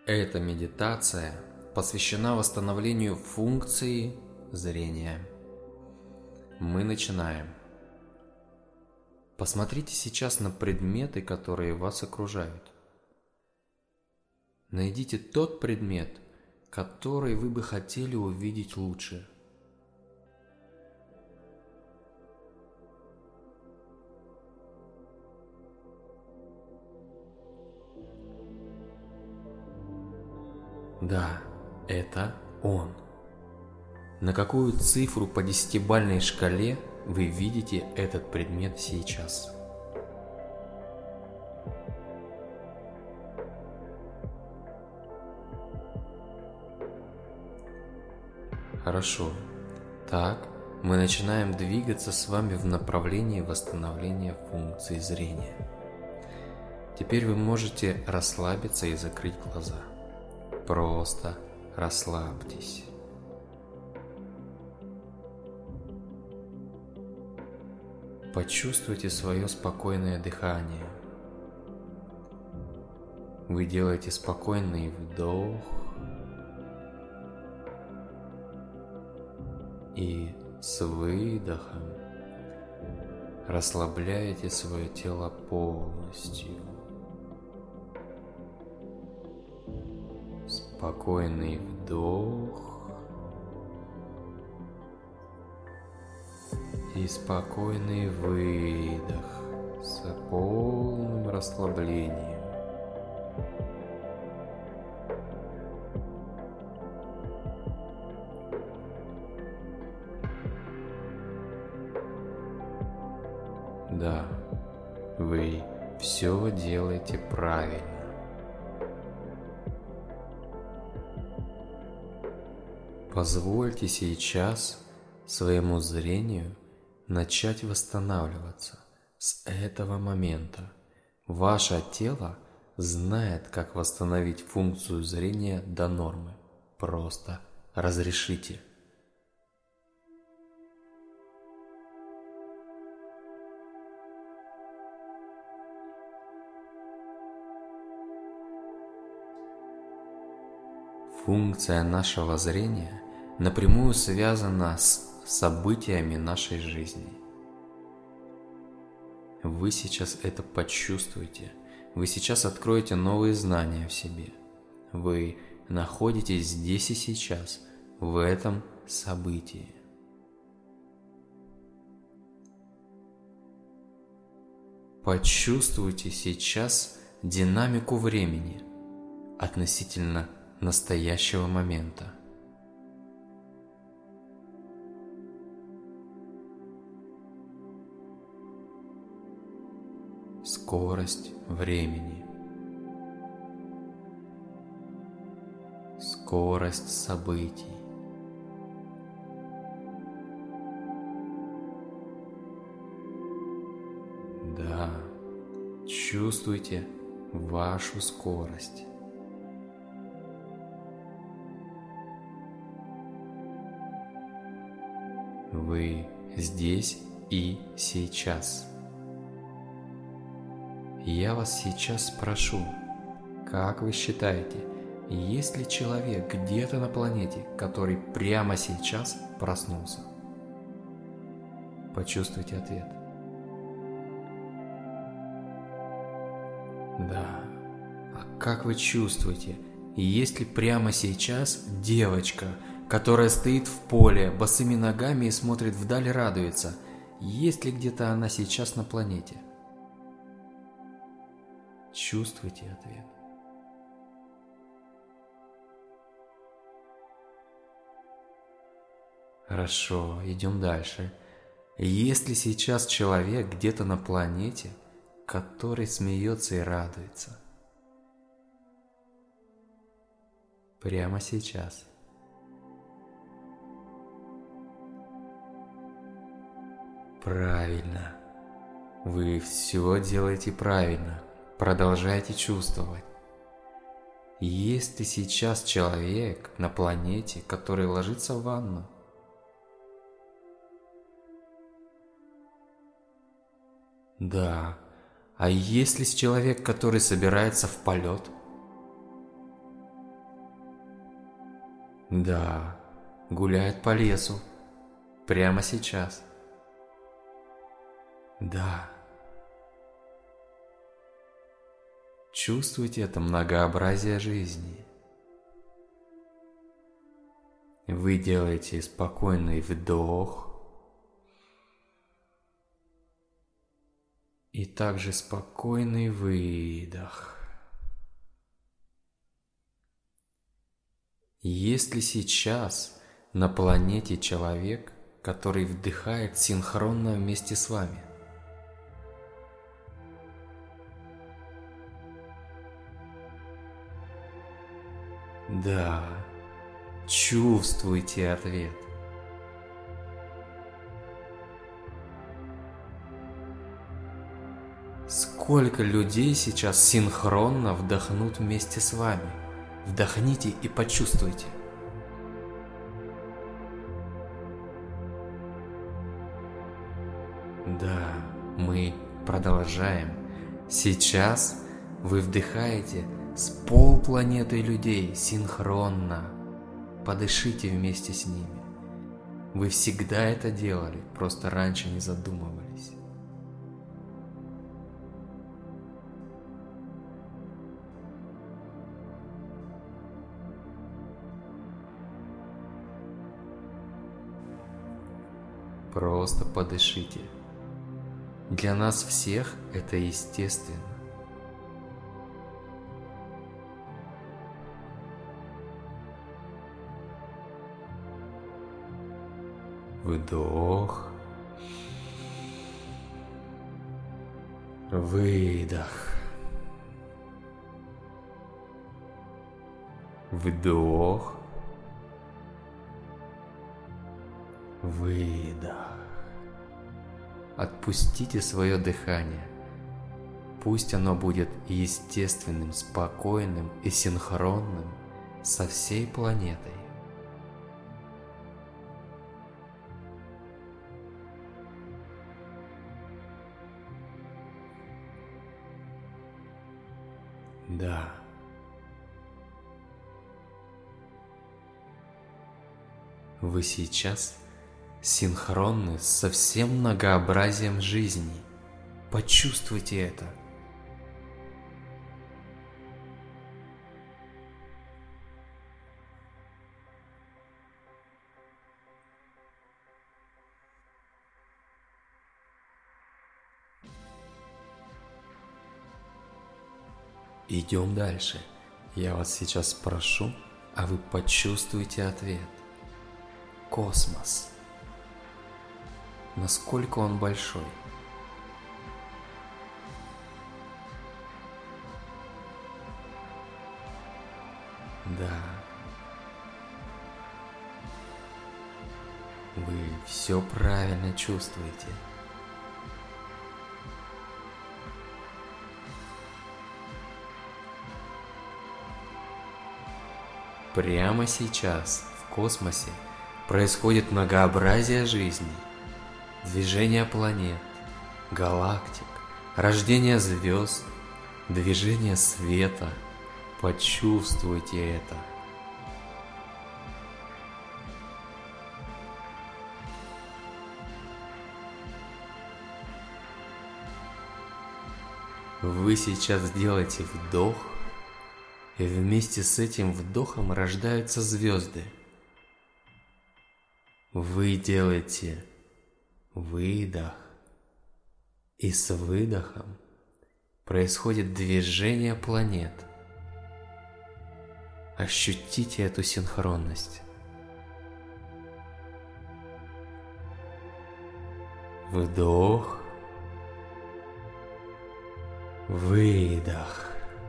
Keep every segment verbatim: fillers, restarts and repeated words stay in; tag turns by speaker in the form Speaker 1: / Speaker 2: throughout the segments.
Speaker 1: Эта медитация посвящена восстановлению функции зрения. Мы начинаем. Посмотрите сейчас на предметы, которые вас окружают. Найдите тот предмет, который вы бы хотели увидеть лучше. Да, это он. На какую цифру по десятибалльной шкале вы видите этот предмет сейчас? Хорошо. Так, мы начинаем двигаться с вами в направлении восстановления функции зрения. Теперь вы можете расслабиться и закрыть глаза. Просто расслабьтесь. Почувствуйте свое спокойное дыхание. Вы делаете спокойный вдох и с выдохом расслабляете свое тело полностью. Спокойный вдох и спокойный выдох с полным расслаблением. Да, вы все делаете правильно. Позвольте сейчас своему зрению начать восстанавливаться с этого момента. Ваше тело знает, как восстановить функцию зрения до нормы. Просто разрешите. Функция нашего зрения напрямую связана с событиями нашей жизни. Вы сейчас это почувствуете. Вы сейчас откроете новые знания в себе. Вы находитесь здесь и сейчас, в этом событии. Почувствуйте сейчас динамику времени относительно настоящего момента. Скорость времени. Скорость событий. Да, чувствуйте вашу скорость. Вы здесь и сейчас. Я вас сейчас спрошу, как вы считаете, есть ли человек где-то на планете, который прямо сейчас проснулся? Почувствуйте ответ. Да. А как вы чувствуете, есть ли прямо сейчас девочка, которая стоит в поле босыми ногами и смотрит вдаль, радуется? Есть ли где-то она сейчас на планете? Чувствуйте ответ. Хорошо, идем дальше. Есть ли сейчас человек где-то на планете, который смеется и радуется? Прямо сейчас. Правильно. Вы все делаете правильно. Продолжайте чувствовать. Есть ли сейчас человек на планете, который ложится в ванну? Да. А есть ли человек, который собирается в полет? Да, гуляет по лесу. Прямо сейчас. Да. Чувствуйте это многообразие жизни. Вы делаете спокойный вдох и также спокойный выдох. Есть ли сейчас на планете человек, который вдыхает синхронно вместе с вами? Да, чувствуйте ответ. Сколько людей сейчас синхронно вдохнут вместе с вами? Вдохните и почувствуйте. Да, мы продолжаем. Сейчас вы вдыхаете с полпланеты людей синхронно. Подышите вместе с ними. Вы всегда это делали, просто раньше не задумывались. Просто подышите. Для нас всех это естественно. Вдох. Выдох. Вдох. Выдох. Отпустите свое дыхание. Пусть оно будет естественным, спокойным и синхронным со всей планетой. Да. Вы сейчас синхронны со всем многообразием жизни. Почувствуйте это. Идем дальше. Я вас сейчас спрошу, а вы почувствуете ответ. Космос. Насколько он большой? Да. Вы все правильно чувствуете. Прямо сейчас в космосе происходит многообразие жизни, движение планет, галактик, рождение звезд, движение света. Почувствуйте это. Вы сейчас сделаете вдох, и вместе с этим вдохом рождаются звезды. Вы делаете выдох, и с выдохом происходит движение планет. Ощутите эту синхронность. Вдох, выдох.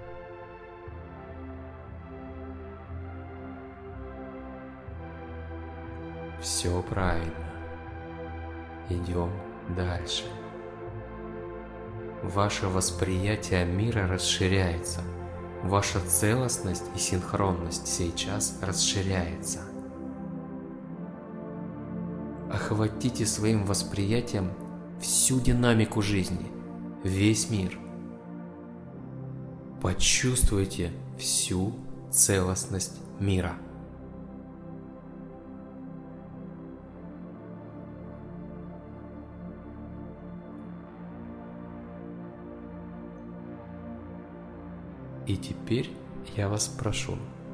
Speaker 1: Все правильно. Идем дальше. Ваше восприятие мира расширяется. Ваша целостность и синхронность сейчас расширяется. Охватите своим восприятием всю динамику жизни, весь мир. Почувствуйте всю целостность мира. И теперь я вас прошу.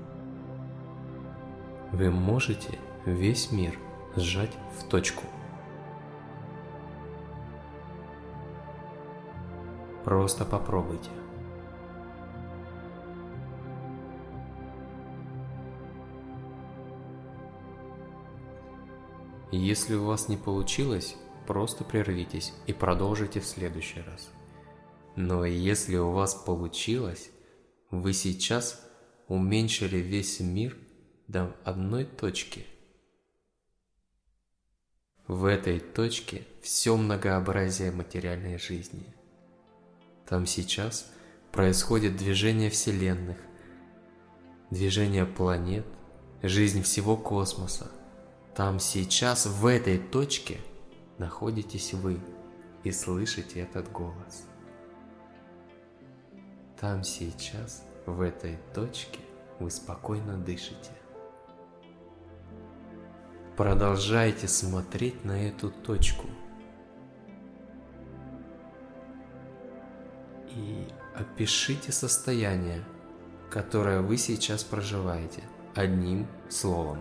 Speaker 1: Вы можете весь мир сжать в точку. Просто попробуйте. Если у вас не получилось, просто прервитесь и продолжите в следующий раз. Но если у вас получилось, вы сейчас уменьшили весь мир до одной точки. В этой точке все многообразие материальной жизни. Там сейчас происходит движение вселенных, движение планет, жизнь всего космоса. Там сейчас, в этой точке, находитесь вы и слышите этот голос. Там сейчас, в этой точке, вы спокойно дышите. Продолжайте смотреть на эту точку. И опишите состояние, которое вы сейчас проживаете, одним словом.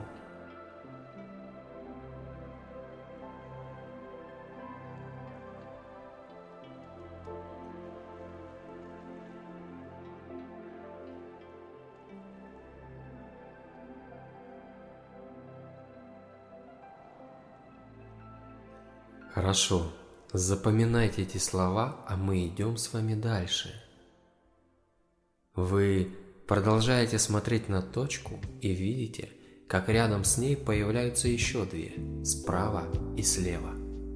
Speaker 1: Хорошо, запоминайте эти слова, а мы идем с вами дальше. Вы продолжаете смотреть на точку и видите, как рядом с ней появляются еще две, справа и слева.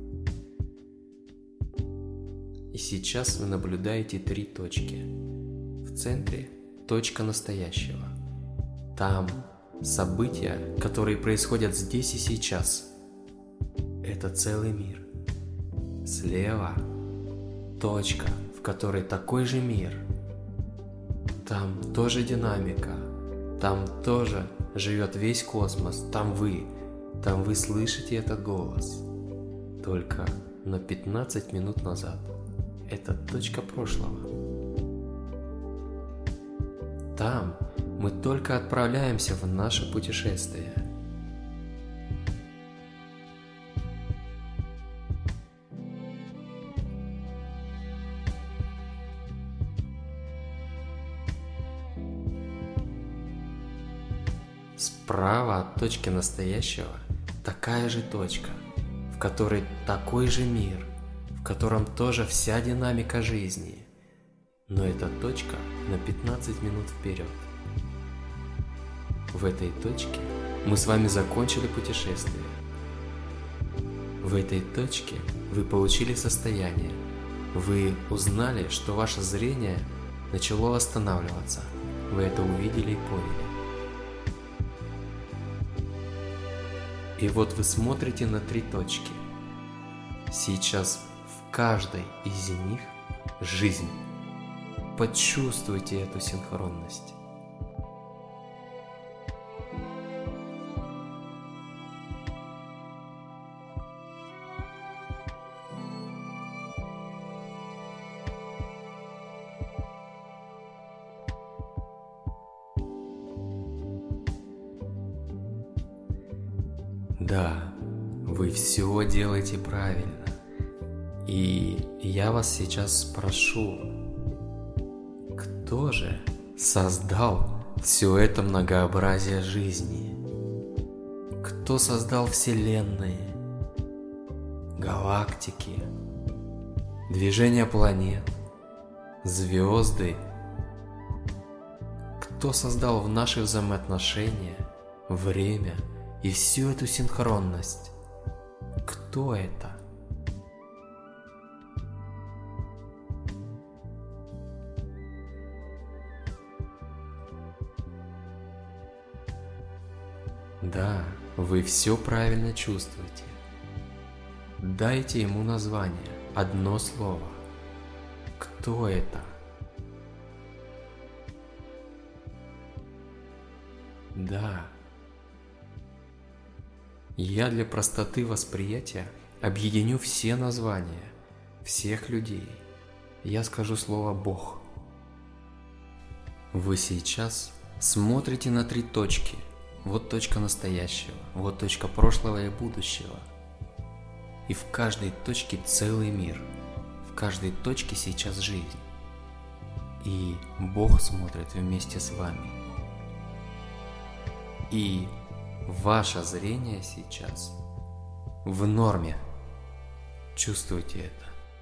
Speaker 1: И сейчас вы наблюдаете три точки. В центре точка настоящего. Там события, которые происходят здесь и сейчас. Это целый мир. Слева точка, в которой такой же мир. Там тоже динамика. Там тоже живет весь космос. Там вы. Там вы слышите этот голос. Только на пятнадцать минут назад. Это точка прошлого. Там мы только отправляемся в наше путешествие. Справа от точки настоящего такая же точка, в которой такой же мир, в котором тоже вся динамика жизни. Но эта точка на пятнадцать минут вперед. В этой точке мы с вами закончили путешествие. В этой точке вы получили состояние. Вы узнали, что ваше зрение начало восстанавливаться. Вы это увидели и поняли. И вот вы смотрите на три точки. Сейчас в каждой из них жизнь. Почувствуйте эту синхронность. Да, вы все делаете правильно. И я вас сейчас спрошу, кто же создал все это многообразие жизни? Кто создал вселенные, галактики, движение планет, звезды? Кто создал в наши взаимоотношения время и всю эту синхронность? Кто это? Да, вы все правильно чувствуете. Дайте ему название, одно слово. Кто это? Да. Я для простоты восприятия объединю все названия всех людей. Я скажу слово «Бог». Вы сейчас смотрите на три точки. Вот точка настоящего, вот точка прошлого и будущего. И в каждой точке целый мир. В каждой точке сейчас жизнь. И Бог смотрит вместе с вами. И ваше зрение сейчас в норме. Чувствуйте это.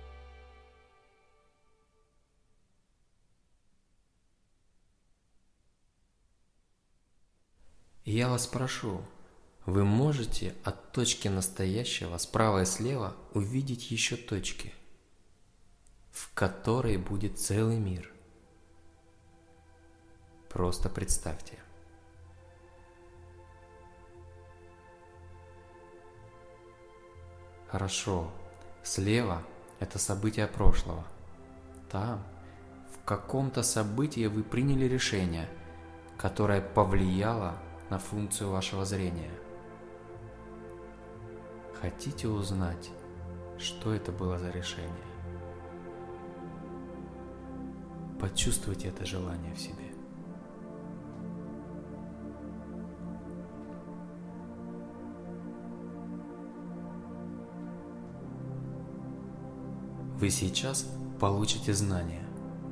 Speaker 1: И я вас прошу, вы можете от точки настоящего справа и слева увидеть еще точки, в которой будет целый мир. Просто представьте. Хорошо, слева – это события прошлого. Там, в каком-то событии вы приняли решение, которое повлияло на функцию вашего зрения. Хотите узнать, что это было за решение? Почувствуйте это желание в себе. Вы сейчас получите знания.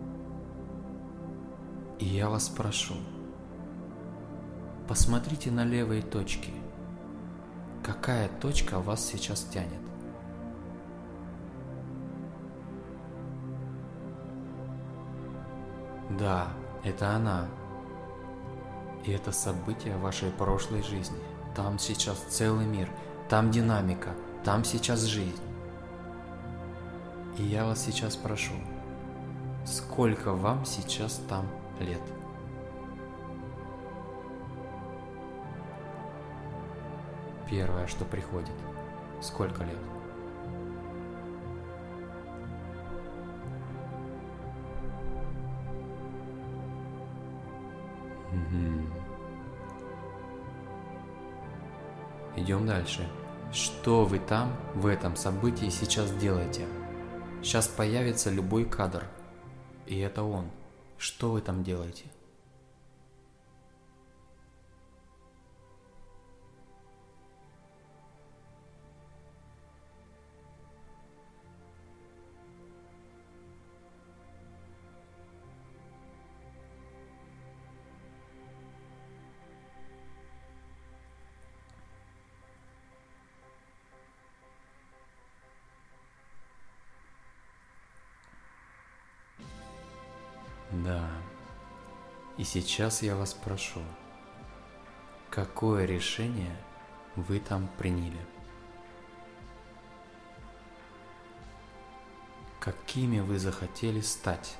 Speaker 1: И я вас прошу, посмотрите на левые точки. Какая точка вас сейчас тянет? Да, это она. И это событие вашей прошлой жизни. Там сейчас целый мир, там динамика, там сейчас жизнь. И я вас сейчас прошу, сколько вам сейчас там лет? Первое, что приходит. Сколько лет? Угу. Идем дальше. Что вы там, в этом событии сейчас делаете? Сейчас появится любой кадр. И это он. Что вы там делаете? Да. И сейчас я вас прошу, какое решение вы там приняли? Какими вы захотели стать?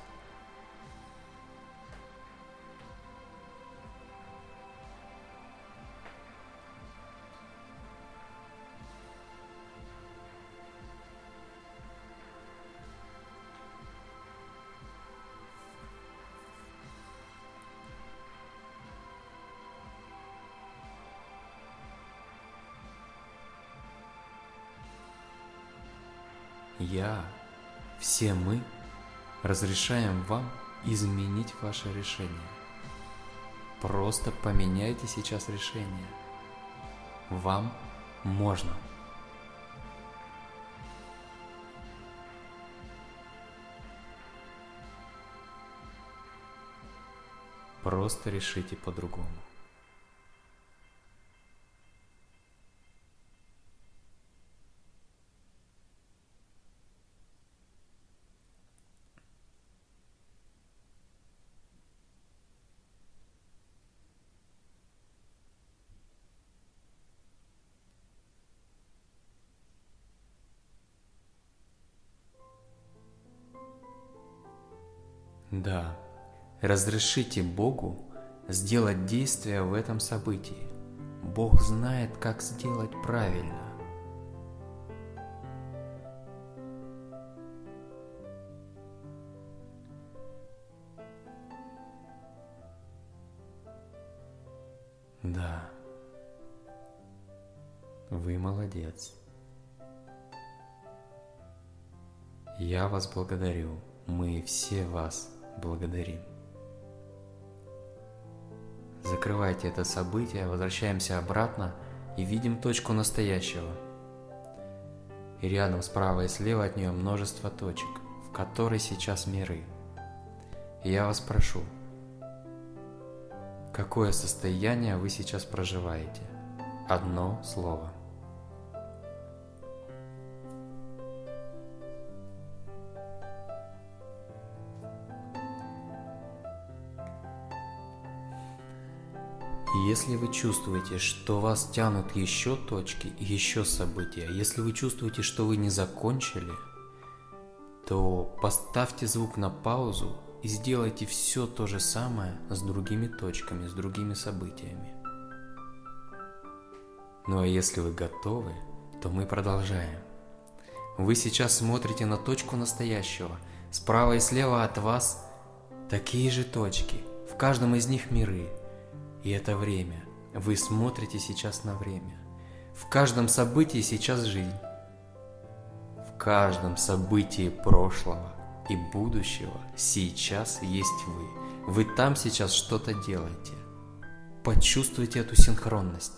Speaker 1: Я, все мы разрешаем вам изменить ваше решение. Просто поменяйте сейчас решение. Вам можно. Просто решите по-другому. Да, разрешите Богу сделать действие в этом событии. Бог знает, как сделать правильно. Да, вы молодец. Я вас благодарю, мы все вас благодарим. Закрывайте это событие, возвращаемся обратно и видим точку настоящего. И рядом справа и слева от нее множество точек, в которой сейчас миры. И я вас прошу, какое состояние вы сейчас проживаете? Одно слово. Если вы чувствуете, что вас тянут еще точки, еще события, если вы чувствуете, что вы не закончили, то поставьте звук на паузу и сделайте все то же самое с другими точками, с другими событиями. Ну а если вы готовы, то мы продолжаем. Вы сейчас смотрите на точку настоящего. Справа и слева от вас такие же точки. В каждом из них миры. И это время. Вы смотрите сейчас на время. В каждом событии сейчас жизнь. В каждом событии прошлого и будущего сейчас есть вы. Вы там сейчас что-то делаете. Почувствуйте эту синхронность.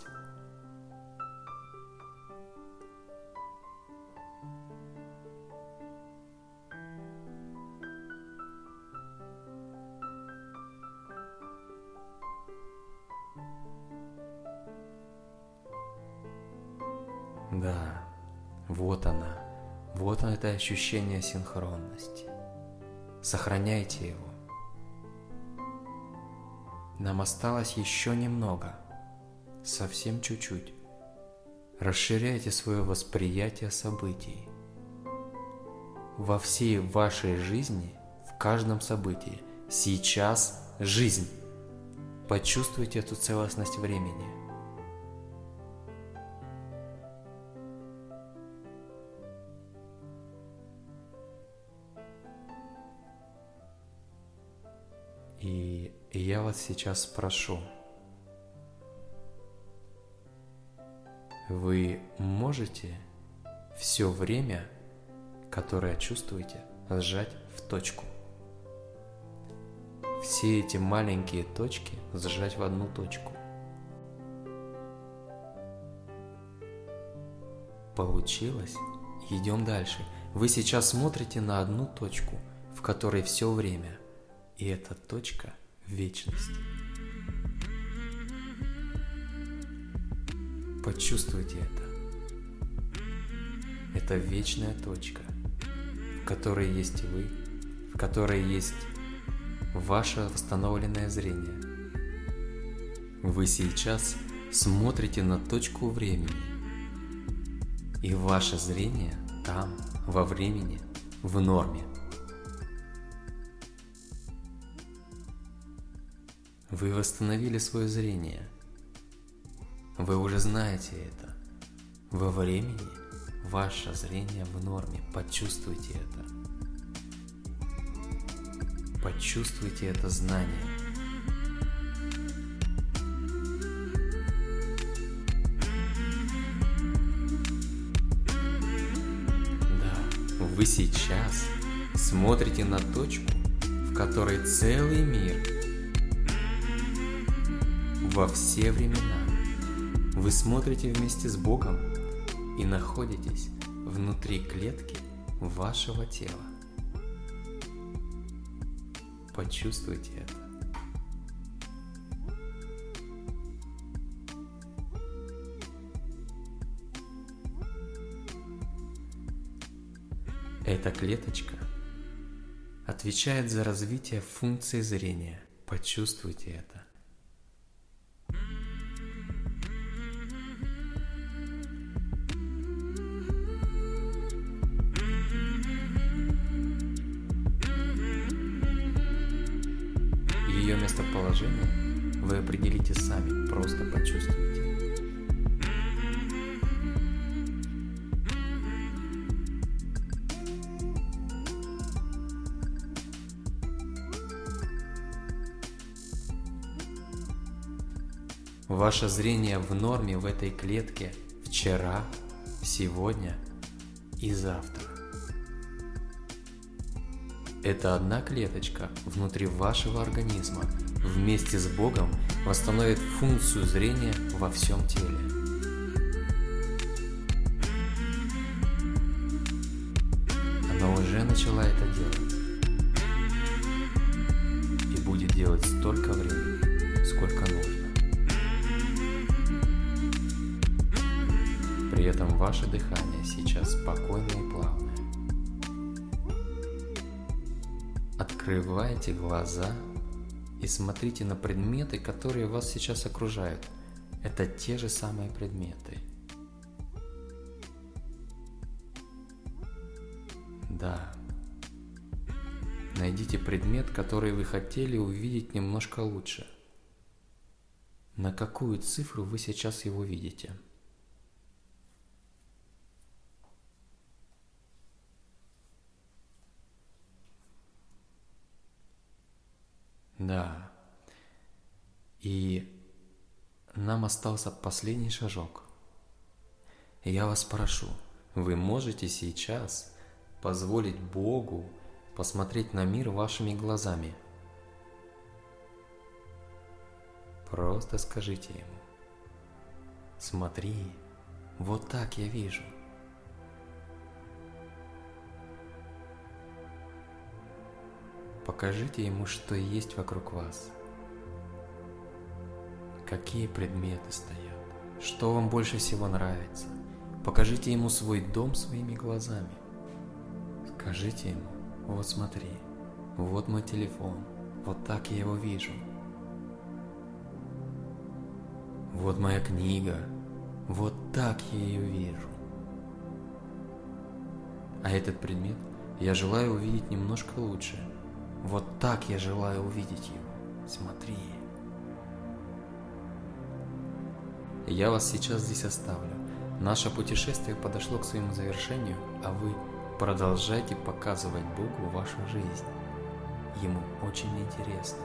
Speaker 1: Да, вот она, вот оно, это ощущение синхронности. Сохраняйте его. Нам осталось еще немного, совсем чуть-чуть. Расширяйте свое восприятие событий. Во всей вашей жизни, в каждом событии, сейчас жизнь. Почувствуйте эту целостность времени. И я вас сейчас спрошу, вы можете все время, которое чувствуете, сжать в точку? Все эти маленькие точки сжать в одну точку. Получилось? Идем дальше. Вы сейчас смотрите на одну точку, в которой все время. И эта точка – вечность. Почувствуйте это. Это вечная точка, в которой есть вы, в которой есть ваше восстановленное зрение. Вы сейчас смотрите на точку времени, и ваше зрение там, во времени, в норме. Вы восстановили свое зрение. Вы уже знаете это. Во времени ваше зрение в норме. Почувствуйте это. Почувствуйте это знание. Да, вы сейчас смотрите на точку, в которой целый мир. Во все времена вы смотрите вместе с Богом и находитесь внутри клетки вашего тела. Почувствуйте это. Эта клеточка отвечает за развитие функции зрения. Почувствуйте это. Ее местоположение вы определите сами, просто почувствуйте. Ваше зрение в норме в этой клетке вчера, сегодня и завтра. Это одна клеточка внутри вашего организма. Вместе с Богом восстановит функцию зрения во всем теле. Она уже начала это делать и будет делать столько времени, сколько нужно. При этом ваше дыхание сейчас спокойное и плавное. Открывайте глаза и смотрите на предметы, которые вас сейчас окружают. Это те же самые предметы. Да. Найдите предмет, который вы хотели увидеть немножко лучше. На какую цифру вы сейчас его видите? Да. И нам остался последний шажок. Я вас прошу, вы можете сейчас позволить Богу посмотреть на мир вашими глазами. Просто скажите Ему: смотри, вот так я вижу. Покажите Ему, что есть вокруг вас. Какие предметы стоят, что вам больше всего нравится. Покажите Ему свой дом своими глазами. Скажите Ему: вот смотри, вот мой телефон, вот так я его вижу. Вот моя книга, вот так я ее вижу. А этот предмет я желаю увидеть немножко лучше. Вот так я желаю увидеть его. Смотри. Я вас сейчас здесь оставлю. Наше путешествие подошло к своему завершению, а вы продолжайте показывать Богу вашу жизнь. Ему очень интересно.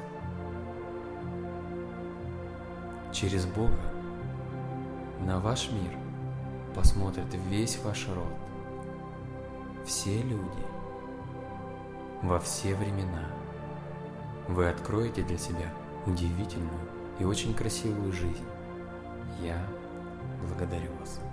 Speaker 1: Через Бога на ваш мир посмотрит весь ваш род, все люди, во все времена. Вы откроете для себя удивительную и очень красивую жизнь. Я благодарю вас.